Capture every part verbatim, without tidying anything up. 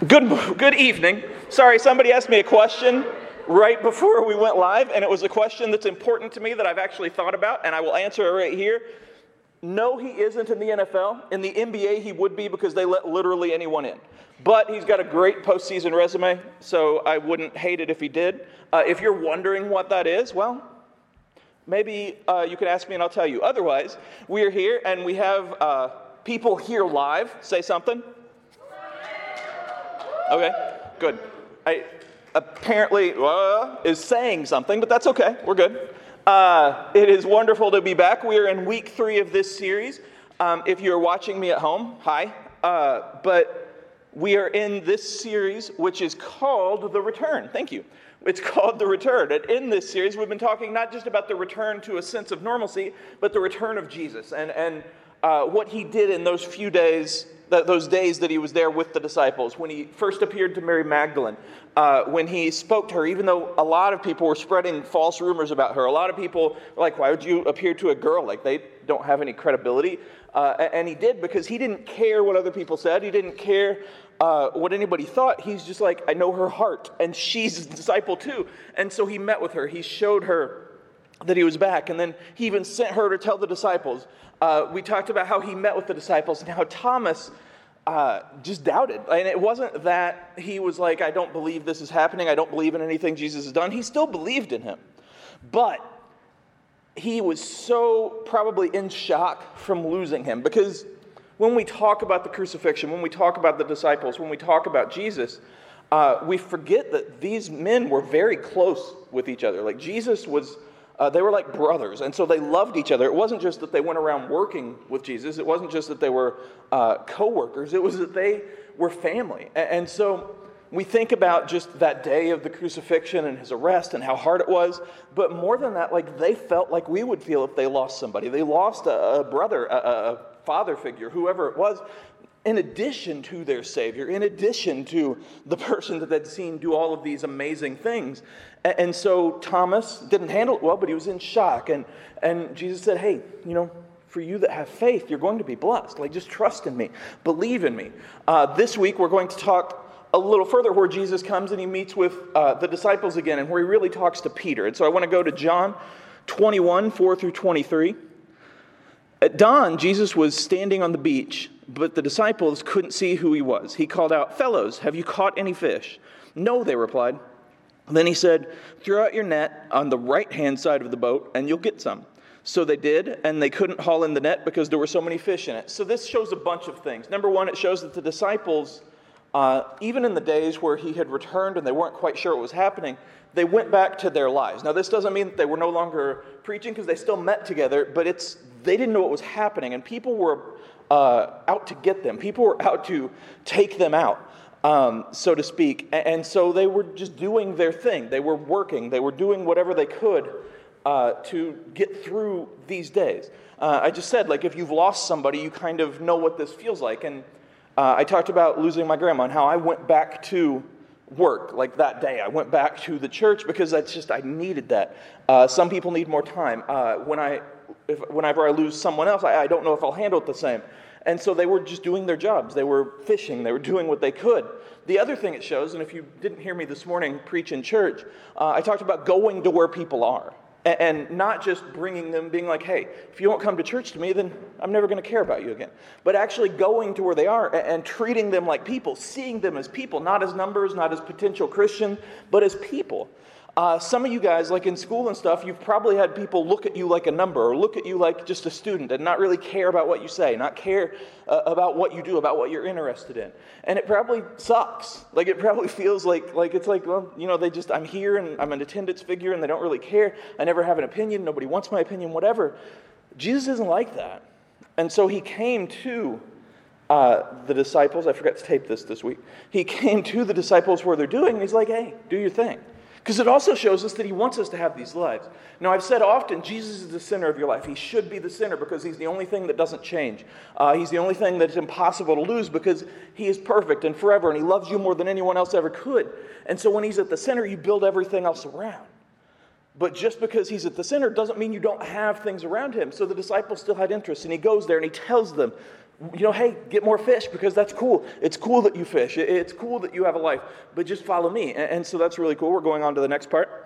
Good good evening. Sorry, somebody asked me a question right before we went live, and it was a question that's important to me that I've actually thought about, and I will answer it right here. No, he isn't in the N F L. In the N B A, he would be because they let literally anyone in. But he's got a great postseason resume, so I wouldn't hate it if he did. Uh, if you're wondering what that is, well, maybe uh, you could ask me and I'll tell you. Otherwise, we are here, and we have uh, people here live. Say something. Okay, good. I apparently uh, is saying something, but that's okay. We're good. Uh, it is wonderful to be back. We are in week three of this series. Um, if you're watching me at home, hi. Uh, but we are in this series, which is called The Return. Thank you. It's called The Return. And in this series, we've been talking not just about the return to a sense of normalcy, but the return of Jesus and, and uh, what he did in those few days those days that he was there with the disciples, when he first appeared to Mary Magdalene, uh, when he spoke to her, even though a lot of people were spreading false rumors about her. A lot of people were like, why would you appear to a girl? Like, they don't have any credibility. Uh, and he did because he didn't care what other people said. He didn't care uh, what anybody thought. He's just like, I know her heart, and she's a disciple too. And so he met with her. He showed her that he was back, and then he even sent her to tell the disciples. Uh, we talked about how he met with the disciples and how Thomas uh, just doubted. And it wasn't that he was like, I don't believe this is happening. I don't believe in anything Jesus has done. He still believed in him. But he was so probably in shock from losing him. Because when we talk about the crucifixion, when we talk about the disciples, when we talk about Jesus, uh, we forget that these men were very close with each other. Like Jesus was... Uh, they were like brothers, and so they loved each other. It wasn't just that they went around working with Jesus. It wasn't just that they were uh, co-workers. It was that they were family. And, and so we think about just that day of the crucifixion and his arrest and how hard it was. But more than that, like they felt like we would feel if they lost somebody. They lost a, a brother, a, a father figure, whoever it was, in addition to their Savior, in addition to the person that they'd seen do all of these amazing things. And so Thomas didn't handle it well, but he was in shock. And, and Jesus said, hey, you know, for you that have faith, you're going to be blessed. Like, just trust in me. Believe in me. Uh, this week, we're going to talk a little further where Jesus comes and he meets with uh, the disciples again and where he really talks to Peter. And so I want to go to John twenty-one, four through twenty-three. At dawn, Jesus was standing on the beach, but the disciples couldn't see who he was. He called out, fellows, have you caught any fish? No, they replied. Then he said, throw out your net on the right-hand side of the boat, and you'll get some. So they did, and they couldn't haul in the net because there were so many fish in it. So this shows a bunch of things. Number one, it shows that the disciples, uh, even in the days where he had returned and they weren't quite sure what was happening, they went back to their lives. Now, this doesn't mean that they were no longer preaching because they still met together, but it's they didn't know what was happening, and people were uh, out to get them. People were out to take them out. Um, so to speak. And so they were just doing their thing. They were working. They were doing whatever they could uh, to get through these days. Uh, I just said, like, if you've lost somebody, you kind of know what this feels like. And uh, I talked about losing my grandma and how I went back to work, like that day. I went back to the church because that's just, I needed that. Uh, some people need more time. Uh, when I, if, whenever I lose someone else, I, I don't know if I'll handle it the same. And so they were just doing their jobs. They were fishing. They were doing what they could. The other thing it shows, and if you didn't hear me this morning preach in church, uh, I talked about going to where people are. And, and not just bringing them, being like, hey, if you won't come to church to me, then I'm never going to care about you again. But actually going to where they are and, and treating them like people, seeing them as people, not as numbers, not as potential Christians, but as people. Uh, some of you guys, like in school and stuff, you've probably had people look at you like a number or look at you like just a student and not really care about what you say, not care uh, about what you do, about what you're interested in. And it probably sucks. Like, it probably feels like, like it's like, well, you know, they just, I'm here and I'm an attendance figure and they don't really care. I never have an opinion. Nobody wants my opinion, whatever. Jesus isn't like that. And so he came to uh, the disciples. I forgot to tape this this week. He came to the disciples where they're doing. And he's like, hey, do your thing. Because it also shows us that he wants us to have these lives. Now, I've said often, Jesus is the center of your life. He should be the center because he's the only thing that doesn't change. Uh, he's the only thing that's impossible to lose because he is perfect and forever, and he loves you more than anyone else ever could. And so when he's at the center, you build everything else around. But just because he's at the center doesn't mean you don't have things around him. So the disciples still had interest, and he goes there and he tells them, You know, hey, get more fish because that's cool. It's cool that you fish. It's cool that you have a life, but just follow me. And so that's really cool. We're going on to the next part.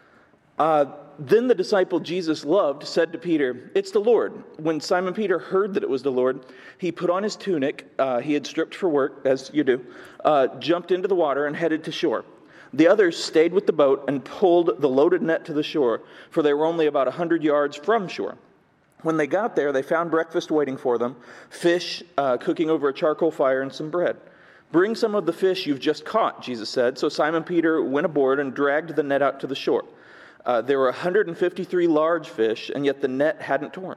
Uh, then the disciple Jesus loved said to Peter, "It's the Lord." When Simon Peter heard that it was the Lord, he put on his tunic, uh, he had stripped for work, as you do, uh, jumped into the water and headed to shore. The others stayed with the boat and pulled the loaded net to the shore, for they were only about a hundred yards from shore. When they got there, they found breakfast waiting for them, fish uh, cooking over a charcoal fire and some bread. "Bring some of the fish you've just caught," Jesus said. So Simon Peter went aboard and dragged the net out to the shore. Uh, there were one hundred fifty-three large fish, and yet the net hadn't torn.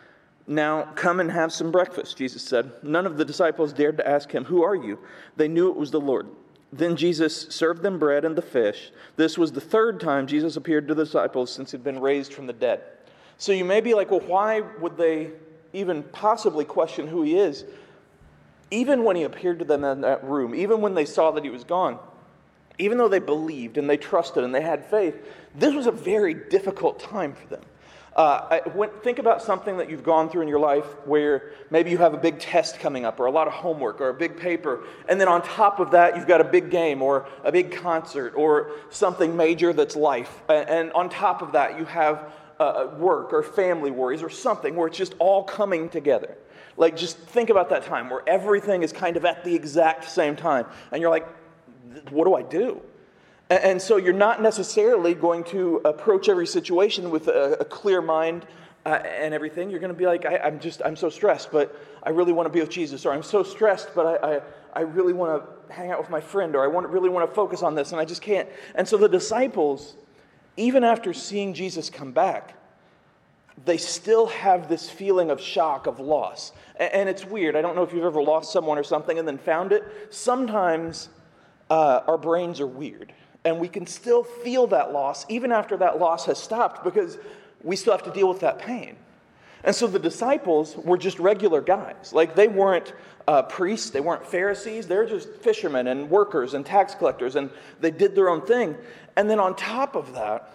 "Now come and have some breakfast," Jesus said. None of the disciples dared to ask him, "Who are you?" They knew it was the Lord. Then Jesus served them bread and the fish. This was the third time Jesus appeared to the disciples since he'd been raised from the dead. So you may be like, well, why would they even possibly question who he is? Even when he appeared to them in that room, even when they saw that he was gone, even though they believed and they trusted and they had faith, this was a very difficult time for them. Uh, I, when, think about something that you've gone through in your life where maybe you have a big test coming up or a lot of homework or a big paper, and then on top of that you've got a big game or a big concert or something major that's life. And, and on top of that you have uh, work or family worries or something where it's just all coming together. Like just think about that time where everything is kind of at the exact same time. And you're like, what do I do? And so you're not necessarily going to approach every situation with a, a clear mind uh, and everything. You're going to be like, I, I'm just, I'm so stressed, but I really want to be with Jesus. Or I'm so stressed, but I, I, I really want to hang out with my friend. Or I want, really want to focus on this, and I just can't. And so the disciples, even after seeing Jesus come back, they still have this feeling of shock, of loss. And, and it's weird. I don't know if you've ever lost someone or something and then found it. Sometimes uh, our brains are weird. And we can still feel that loss even after that loss has stopped because we still have to deal with that pain. And so the disciples were just regular guys. Like they weren't uh, priests, they weren't Pharisees, they're just fishermen and workers and tax collectors, and they did their own thing. And then on top of that,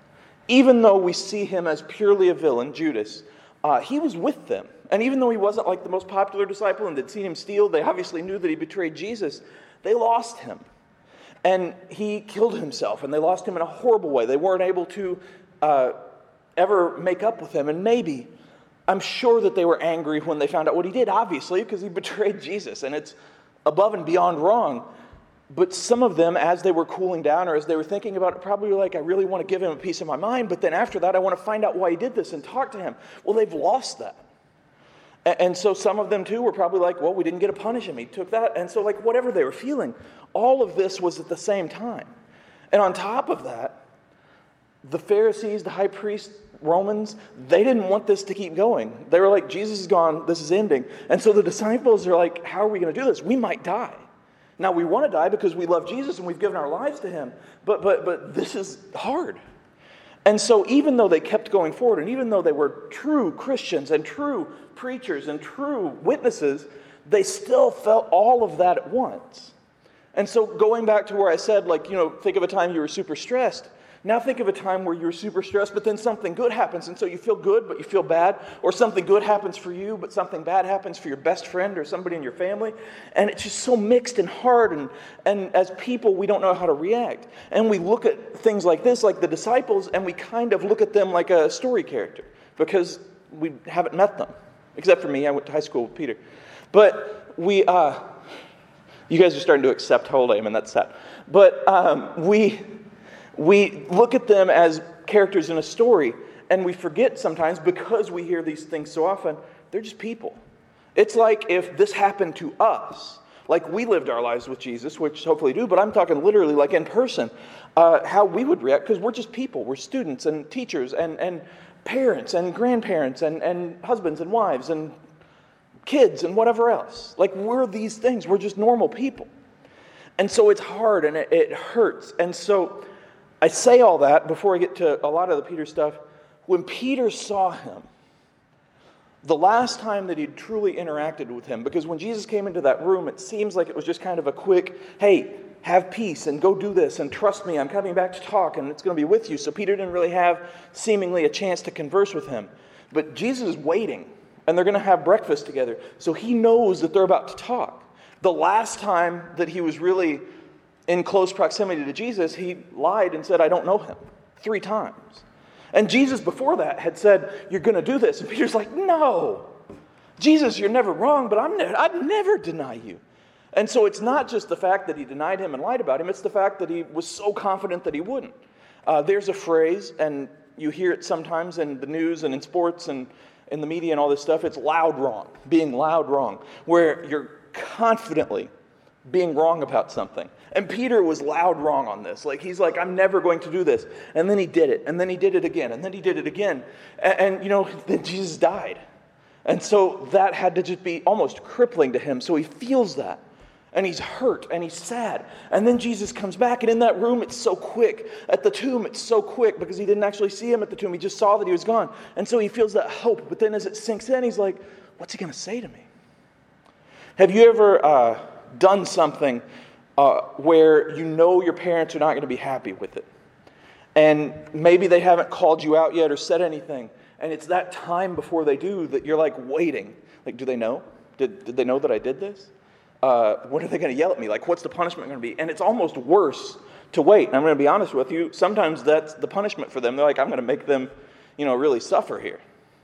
even though we see him as purely a villain, Judas, uh, he was with them. And even though he wasn't like the most popular disciple and they'd seen him steal, they obviously knew that he betrayed Jesus, they lost him. And he killed himself, and they lost him in a horrible way. They weren't able to uh, ever make up with him. And maybe, I'm sure that they were angry when they found out what he did, obviously, because he betrayed Jesus, and it's above and beyond wrong. But some of them, as they were cooling down or as they were thinking about it, probably were like, I really want to give him a piece of my mind, but then after that, I want to find out why he did this and talk to him. Well, they've lost that. And so some of them, too, were probably like, well, we didn't get to punish him. He took that. And so, like, whatever they were feeling, all of this was at the same time. And on top of that, the Pharisees, the high priests, Romans, they didn't want this to keep going. They were like, Jesus is gone. This is ending. And so the disciples are like, how are we going to do this? We might die. Now, we want to die because we love Jesus and we've given our lives to him. But, but, but this is hard. And so even though they kept going forward, and even though they were true Christians and true preachers and true witnesses, they still felt all of that at once. And so going back to where I said, like, you know, think of a time you were super stressed. Now think of a time where you're super stressed, but then something good happens, and so you feel good, but you feel bad. Or something good happens for you, but something bad happens for your best friend or somebody in your family. And it's just so mixed and hard, and, and as people, we don't know how to react. And we look at things like this, like the disciples, and we kind of look at them like a story character, because we haven't met them. Except for me, I went to high school with Peter. But we, uh, you guys are starting to accept how old I am, and that's sad. But um, we... We look at them as characters in a story, and we forget sometimes, because we hear these things so often, they're just people. It's like if this happened to us, like we lived our lives with Jesus, which hopefully do, but I'm talking literally like in person, uh, how we would react, because we're just people. We're students and teachers and, and parents and grandparents and, and husbands and wives and kids and whatever else. Like we're these things. We're just normal people. And so it's hard and it, it hurts. And so I say all that before I get to a lot of the Peter stuff. When Peter saw him, the last time that he'd truly interacted with him, because when Jesus came into that room, it seems like it was just kind of a quick, hey, have peace and go do this and trust me, I'm coming back to talk and it's going to be with you. So Peter didn't really have seemingly a chance to converse with him. But Jesus is waiting. and they're going to have breakfast together. So he knows that they're about to talk. The last time that he was really in close proximity to Jesus, he lied and said, I don't know him, three times. And Jesus before that had said, you're going to do this. And Peter's like, no, Jesus, you're never wrong, but I'm ne- I'd never deny you. And so it's not just the fact that he denied him and lied about him, it's the fact that he was so confident that he wouldn't. Uh, there's a phrase, and you hear it sometimes in the news and in sports and in the media and all this stuff, it's loud wrong, being loud wrong, where you're confidently being wrong about something. And Peter was loud wrong on this. Like, he's like, I'm never going to do this. And then he did it. And then he did it again. And then he did it again. And, and you know, then Jesus died. And so that had to just be almost crippling to him. So he feels that. And he's hurt. And he's sad. And then Jesus comes back. And in that room, it's so quick. At the tomb, it's so quick because he didn't actually see him at the tomb. He just saw that he was gone. And so he feels that hope. But then as it sinks in, he's like, what's he going to say to me? Have you ever uh, done something Uh, where you know your parents are not going to be happy with it? And maybe they haven't called you out yet or said anything. And it's that time before they do that you're like waiting. Like, do they know? Did, did they know that I did this? Uh, when are they going to yell at me? Like, what's the punishment going to be? And it's almost worse to wait. And I'm going to be honest with you. Sometimes that's the punishment for them. They're like, I'm going to make them, you know, really suffer here.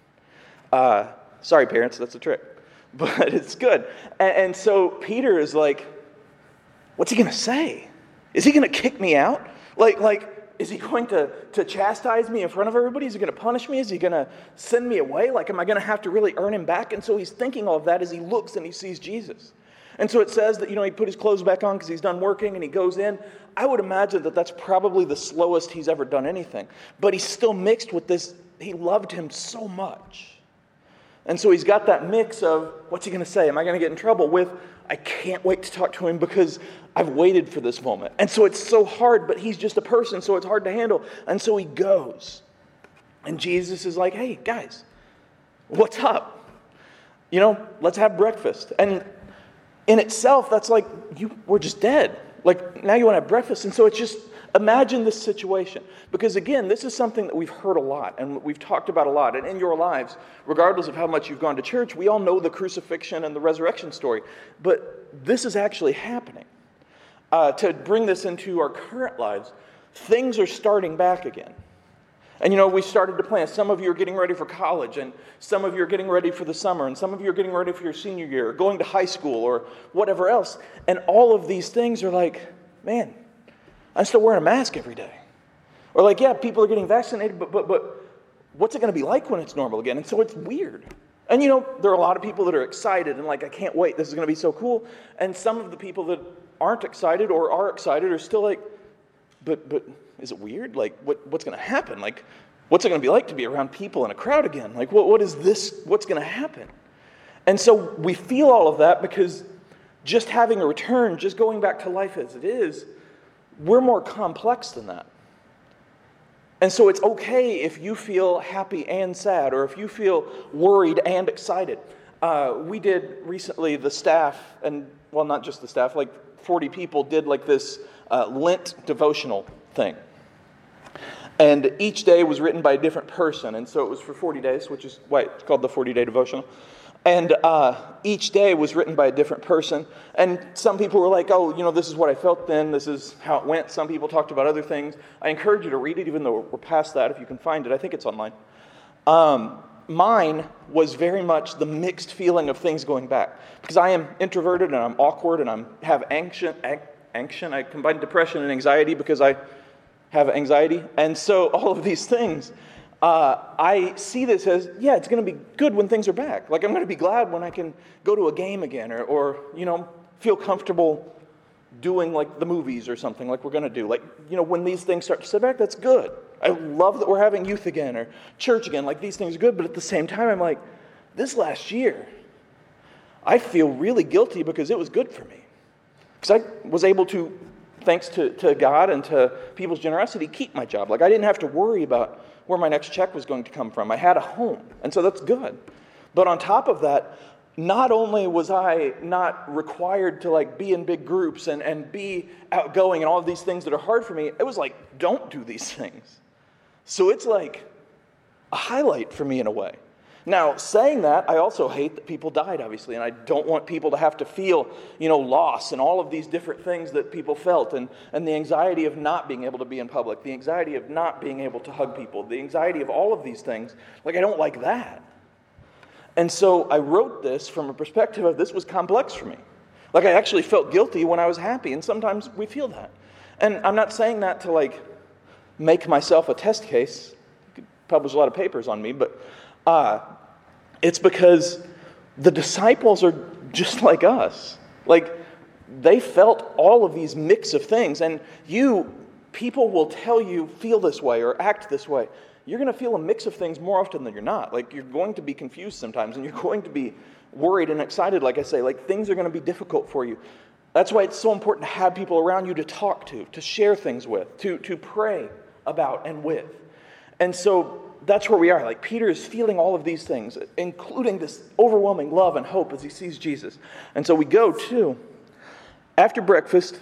Uh, sorry, parents, that's a trick. But it's good. And, and so Peter is like, what's he going to say? Is he going to kick me out? Like, like, is he going to, to chastise me in front of everybody? Is he going to punish me? Is he going to send me away? Like, am I going to have to really earn him back? And so he's thinking all of that as he looks and he sees Jesus. And so it says that, you know, he put his clothes back on because he's done working and he goes in. I would imagine that that's probably the slowest he's ever done anything. But he's still mixed with this. He loved him so much. And so he's got that mix of, what's he going to say? Am I going to get in trouble? With, I can't wait to talk to him because I've waited for this moment. And so it's so hard, but he's just a person, so it's hard to handle. And so he goes. And Jesus is like, hey, guys, what's up? You know, let's have breakfast. And in itself, that's like, you we're just dead. Like, now you want to have breakfast. And so it's just, imagine this situation. Because again, this is something that we've heard a lot and we've talked about a lot. And in your lives, regardless of how much you've gone to church, we all know the crucifixion and the resurrection story. But this is actually happening. Uh, to bring this into our current lives, things are starting back again. And you know, we started to plan. Some of you are getting ready for college, and some of you are getting ready for the summer, and some of you are getting ready for your senior year, or going to high school, or whatever else. And all of these things are like, man, I'm still wearing a mask every day. Or like, yeah, people are getting vaccinated, but but but what's it going to be like when it's normal again? And so it's weird. And you know, there are a lot of people that are excited and like, I can't wait, this is going to be so cool. And some of the people that aren't excited or are excited are still like, but but is it weird? Like, what what's going to happen? Like, what's it going to be like to be around people in a crowd again? Like, what what is this? What's going to happen? And so we feel all of that because just having a return, just going back to life as it is, we're more complex than that. And so it's okay if you feel happy and sad, or if you feel worried and excited. Uh, we did recently, the staff, and well, not just the staff, like forty people did like this uh, Lent devotional thing. And each day was written by a different person. And so it was for forty days, which is why it's called the forty-day devotional. And uh, each day was written by a different person. And some people were like, oh, you know, this is what I felt then. This is how it went. Some people talked about other things. I encourage you to read it, even though we're past that, if you can find it. I think it's online. Um, mine was very much the mixed feeling of things going back. Because I am introverted and I'm awkward and I have anxious, anxious. I combine depression and anxiety because I have anxiety. And so all of these things, uh, I see this as, yeah, it's going to be good when things are back. Like, I'm going to be glad when I can go to a game again, or, or you know, feel comfortable doing like the movies or something like we're going to do. Like, you know, when these things start to sit back, that's good. I love that we're having youth again or church again. Like, these things are good. But at the same time, I'm like, this last year, I feel really guilty because it was good for me. Because I was able to, thanks to, to God and to people's generosity, keep my job. Like, I didn't have to worry about where my next check was going to come from. I had a home, and so that's good. But on top of that, not only was I not required to like be in big groups and, and be outgoing and all of these things that are hard for me, it was like, don't do these things. So it's like a highlight for me in a way. Now, saying that, I also hate that people died, obviously, and I don't want people to have to feel, you know, loss and all of these different things that people felt, and, and the anxiety of not being able to be in public, the anxiety of not being able to hug people, the anxiety of all of these things. Like, I don't like that. And so I wrote this from a perspective of this was complex for me. Like, I actually felt guilty when I was happy, and sometimes we feel that. And I'm not saying that to, like, make myself a test case. You could publish a lot of papers on me, but uh, it's because the disciples are just like us. Like, they felt all of these mix of things, and you, people will tell you, feel this way or act this way. You're going to feel a mix of things more often than you're not. Like, you're going to be confused sometimes, and you're going to be worried and excited, like I say. Like, things are going to be difficult for you. That's why it's so important to have people around you to talk to, to share things with, to, to pray about and with. And so that's where we are. Like, Peter is feeling all of these things, including this overwhelming love and hope as he sees Jesus. And so we go to, after breakfast,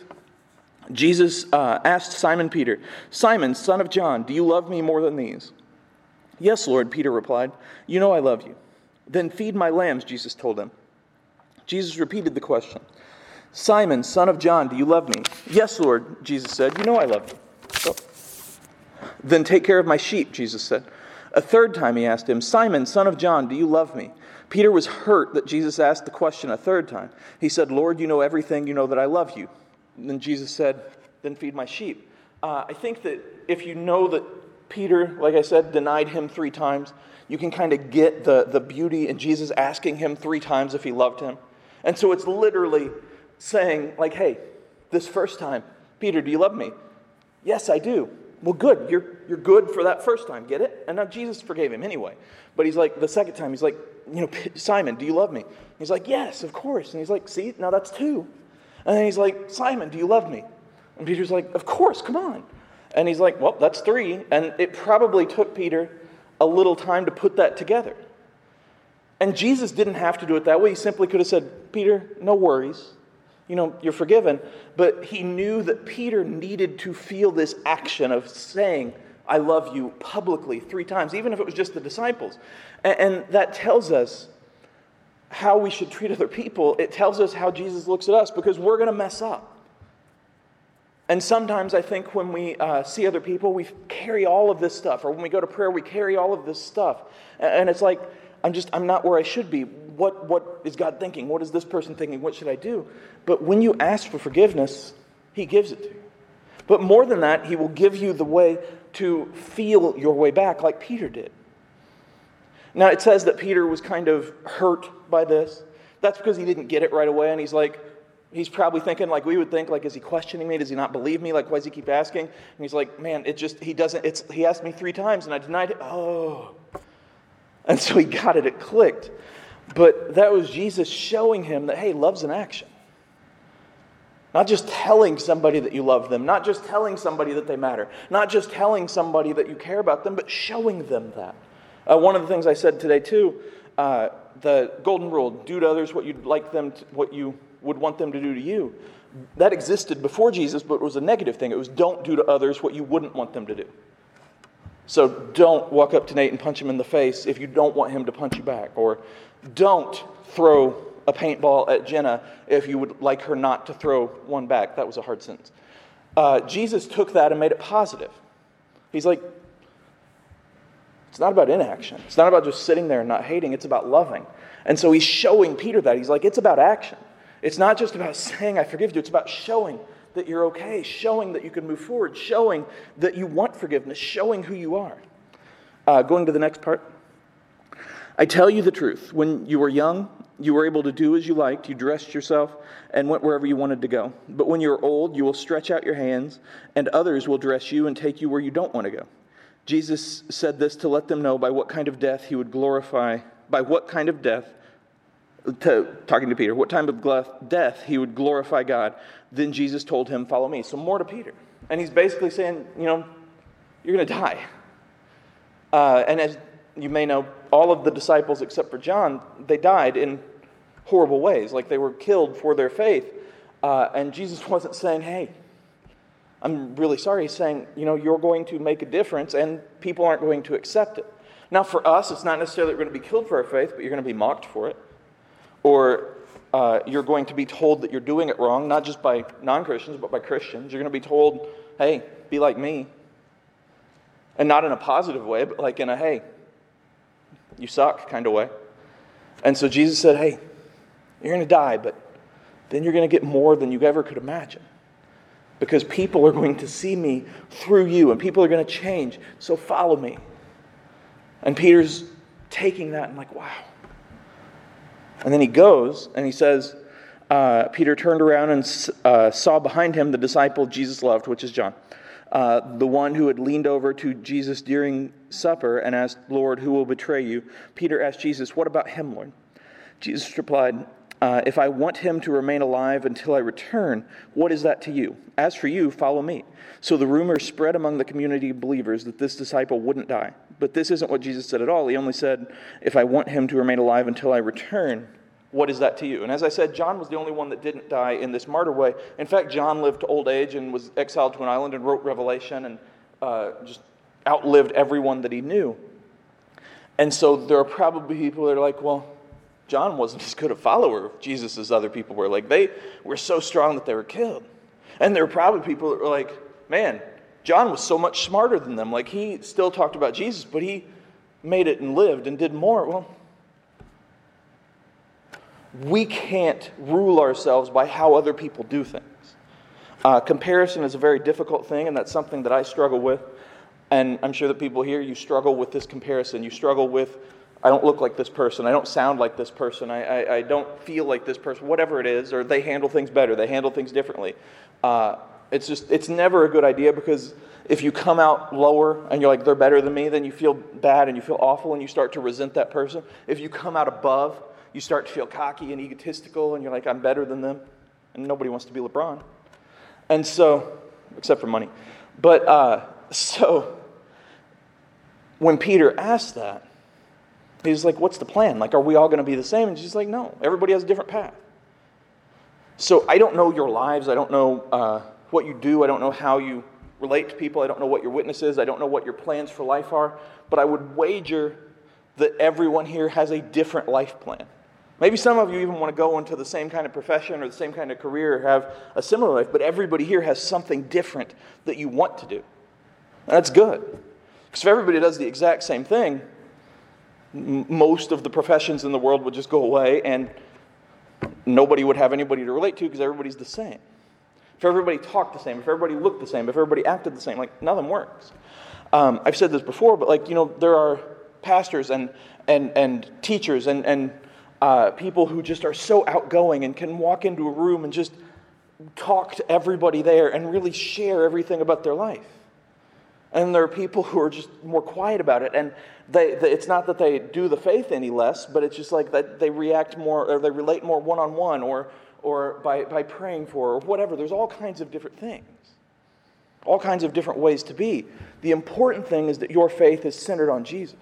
Jesus uh, asked Simon Peter, "Simon, son of John, do you love me more than these?" "Yes, Lord," Peter replied. "You know I love you." "Then feed my lambs," Jesus told him. Jesus repeated the question. "Simon, son of John, do you love me?" "Yes, Lord," Jesus said. "You know I love you." "Oh." "Then take care of my sheep," Jesus said. A third time he asked him, "Simon, son of John, do you love me?" Peter was hurt that Jesus asked the question a third time. He said, "Lord, you know everything. You know that I love you." And then Jesus said, "Then feed my sheep." Uh, I think that if you know that Peter, like I said, denied him three times, you can kind of get the, the beauty in Jesus asking him three times if he loved him. And so it's literally saying, like, hey, this first time, Peter, do you love me? "Yes, I do." "Well, good. You're, you're good for that first time. Get it?" And now Jesus forgave him anyway. But he's like, the second time, he's like, you know, "Simon, do you love me?" He's like, "Yes, of course." And he's like, "See, now that's two." And then he's like, "Simon, do you love me?" And Peter's like, "Of course, come on." And he's like, "Well, that's three." And it probably took Peter a little time to put that together. And Jesus didn't have to do it that way. He simply could have said, "Peter, no worries. You know, you're forgiven." But he knew that Peter needed to feel this action of saying, "I love you," publicly three times, even if it was just the disciples. And, and that tells us how we should treat other people. It tells us how Jesus looks at us, because we're going to mess up. And sometimes I think when we uh, see other people, we carry all of this stuff. Or when we go to prayer, we carry all of this stuff. And it's like, I'm just, I'm not where I should be. What, what is God thinking? What is this person thinking? What should I do? But when you ask for forgiveness, He gives it to you. But more than that, He will give you the way to feel your way back, like Peter did. Now, it says that Peter was kind of hurt by this. That's because he didn't get it right away, and he's like, he's probably thinking like we would think, like, is he questioning me? Does he not believe me? Like, why does he keep asking? And he's like, man, it just, he doesn't, it's, he asked me three times, and I denied it. Oh. And so he got it, it clicked. But that was Jesus showing him that, hey, love's an action. Not just telling somebody that you love them, not just telling somebody that they matter, not just telling somebody that you care about them, but showing them that. Uh, one of the things I said today too, uh, the golden rule: do to others what you'd like them, to, what you would want them to do to you. That existed before Jesus, but it was a negative thing. It was don't do to others what you wouldn't want them to do. So don't walk up to Nate and punch him in the face if you don't want him to punch you back, or don't throw a paintball at Jenna if you would like her not to throw one back. That was a hard sentence. Uh, Jesus took that and made it positive. He's like, it's not about inaction. It's not about just sitting there and not hating. It's about loving. And so he's showing Peter that. He's like, it's about action. It's not just about saying, I forgive you. It's about showing that you're okay, showing that you can move forward, showing that you want forgiveness, showing who you are. Uh, going to the next part. I tell you the truth. When you were young, you were able to do as you liked. You dressed yourself and went wherever you wanted to go. But when you're old, you will stretch out your hands, and others will dress you and take you where you don't want to go. Jesus said this to let them know by what kind of death he would glorify, by what kind of death, to, talking to Peter, what time of death he would glorify God. Then Jesus told him, follow me. So more to Peter. And he's basically saying, you know, you're going to die. Uh, and as you may know, all of the disciples except for John, they died in horrible ways. Like they were killed for their faith. Uh, and Jesus wasn't saying, hey, I'm really sorry. He's saying, you know, you're going to make a difference and people aren't going to accept it. Now, for us, it's not necessarily that we're going to be killed for our faith, but you're going to be mocked for it. Or uh, you're going to be told that you're doing it wrong, not just by non-Christians, but by Christians. You're going to be told, hey, be like me. And not in a positive way, but like in a, hey, you suck kind of way. And so Jesus said, hey, you're going to die, but then you're going to get more than you ever could imagine. Because people are going to see me through you, and people are going to change. So follow me. And Peter's taking that and like, wow. And then he goes, and he says, uh, Peter turned around and uh, saw behind him the disciple Jesus loved, which is John. Uh, the one who had leaned over to Jesus during supper and asked, Lord, who will betray you? Peter asked Jesus, what about him, Lord? Jesus replied, uh, if I want him to remain alive until I return, what is that to you? As for you, follow me. So the rumor spread among the community of believers that this disciple wouldn't die. But this isn't what Jesus said at all. He only said, if I want him to remain alive until I return, what is that to you? And as I said, John was the only one that didn't die in this martyr way. In fact, John lived to old age and was exiled to an island and wrote Revelation and uh, just outlived everyone that he knew. And so there are probably people that are like, well, John wasn't as good a follower of Jesus as other people were. Like, they were so strong that they were killed. And there are probably people that were like, man, John was so much smarter than them. Like, he still talked about Jesus, but he made it and lived and did more. Well, we can't rule ourselves by how other people do things. Uh, comparison is a very difficult thing, and that's something that I struggle with. And I'm sure that people here, you struggle with this comparison. You struggle with, I don't look like this person. I don't sound like this person. I, I, I don't feel like this person, whatever it is, or they handle things better. They handle things differently. Uh, it's just, it's never a good idea, because if you come out lower and you're like, they're better than me, then you feel bad and you feel awful and you start to resent that person. If you come out above, you start to feel cocky and egotistical and you're like, I'm better than them. And nobody wants to be LeBron. And so, except for money. But, uh, so, when Peter asked that, he's like, what's the plan? Like, are we all going to be the same? And she's like, no, everybody has a different path. So I don't know your lives. I don't know uh, what you do. I don't know how you relate to people. I don't know what your witness is. I don't know what your plans for life are. But I would wager that everyone here has a different life plan. Maybe some of you even want to go into the same kind of profession or the same kind of career or have a similar life, but everybody here has something different that you want to do. And that's good. Because if everybody does the exact same thing, m- most of the professions in the world would just go away and nobody would have anybody to relate to because everybody's the same. If everybody talked the same, if everybody looked the same, if everybody acted the same, like nothing works. Um, I've said this before, but like, you know, there are pastors and and and teachers and, and uh, people who just are so outgoing and can walk into a room and just talk to everybody there and really share everything about their life. And there are people who are just more quiet about it. And they, they, it's not that they do the faith any less, but it's just like that they react more, or they relate more one-on-one, or or by, by praying for, or whatever. There's all kinds of different things. All kinds of different ways to be. The important thing is that your faith is centered on Jesus.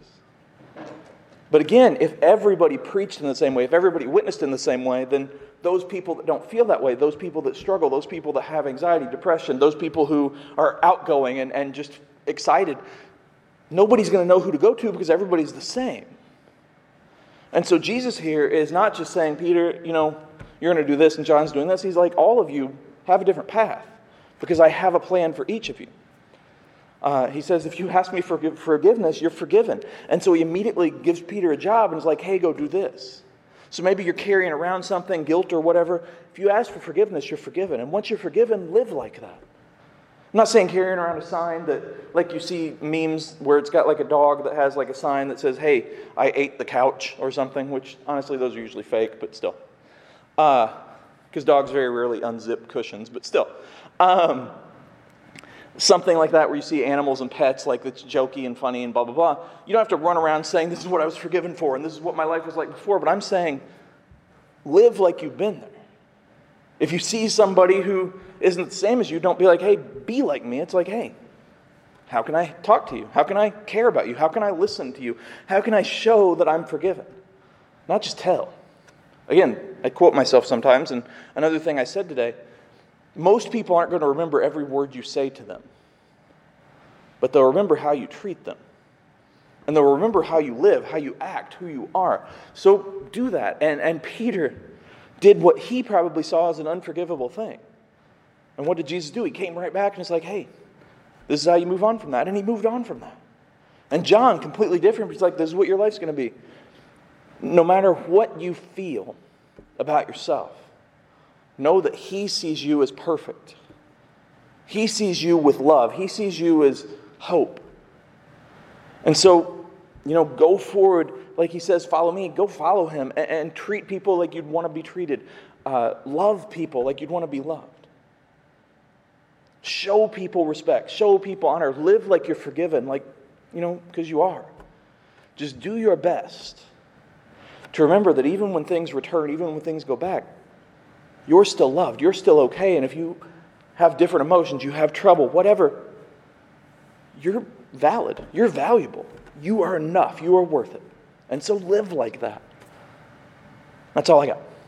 But again, if everybody preached in the same way, if everybody witnessed in the same way, then those people that don't feel that way, those people that struggle, those people that have anxiety, depression, those people who are outgoing and, and just excited, nobody's going to know who to go to because everybody's the same. And so Jesus here is not just saying, Peter, you know, you're going to do this and John's doing this. He's like, all of you have a different path because I have a plan for each of you. Uh, he says, if you ask me for forgiveness, you're forgiven. And so he immediately gives Peter a job and is like, hey, go do this. So maybe you're carrying around something, guilt or whatever. If you ask for forgiveness, you're forgiven. And once you're forgiven, live like that. I'm not saying carrying around a sign that, like you see memes where it's got like a dog that has like a sign that says, hey, I ate the couch or something, which honestly those are usually fake, but still. Because uh, dogs very rarely unzip cushions, but still. Um, something like that where you see animals and pets like it's jokey and funny and blah, blah, blah. You don't have to run around saying this is what I was forgiven for and this is what my life was like before, but I'm saying live like you've been there. If you see somebody who isn't the same as you, don't be like, hey, be like me. It's like, hey, how can I talk to you? How can I care about you? How can I listen to you? How can I show that I'm forgiven? Not just tell. Again, I quote myself sometimes, and another thing I said today, most people aren't going to remember every word you say to them, but they'll remember how you treat them. And they'll remember how you live, how you act, who you are. So do that. And, and Peter did what he probably saw as an unforgivable thing. And what did Jesus do? He came right back and was like, hey, this is how you move on from that. And he moved on from that. And John, completely different. He's like, this is what your life's going to be. No matter what you feel about yourself, know that he sees you as perfect. He sees you with love. He sees you as hope. And so, you know, go forward, like he says, follow me. Go follow him and, and treat people like you'd want to be treated. Uh, love people like you'd want to be loved. Show people respect. Show people honor. Live like you're forgiven, like, you know, because you are. Just do your best to remember that even when things return, even when things go back, you're still loved. You're still okay. And if you have different emotions, you have trouble, whatever, you're valid. You're valuable. You are enough. You are worth it. And so live like that. That's all I got.